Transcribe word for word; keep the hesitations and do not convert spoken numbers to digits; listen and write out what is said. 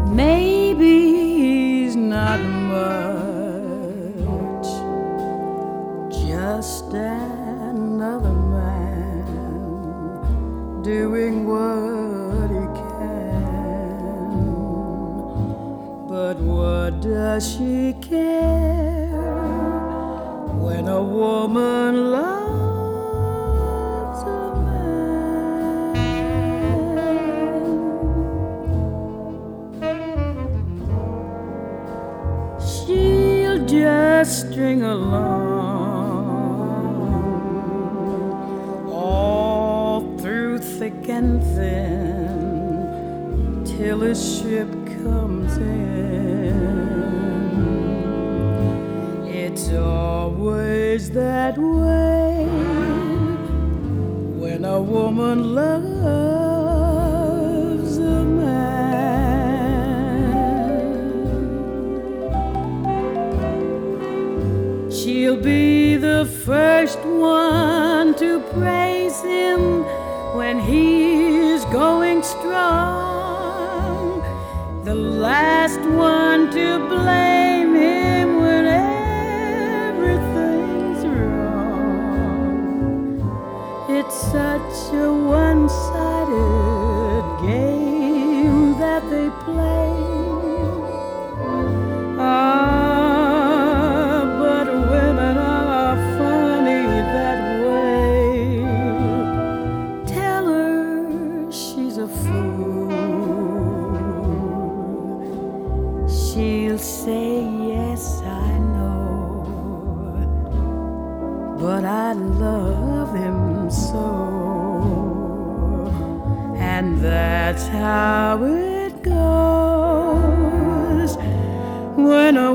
Maybe he's not much, just another man doing what he can. But what does she care when a woman loves a man? She'll just string along all through thick and thin till his ship comes in. It's always that way when a woman loves a man. She'll be the first one to praise him when he's going strong, the last one to blame him when everything's wrong. It's such a one-sided game that they play. Ah, but women are funny that way. Tell her she's a fool. She'll say, yes, I know, but I love him so. And that's how it goes when a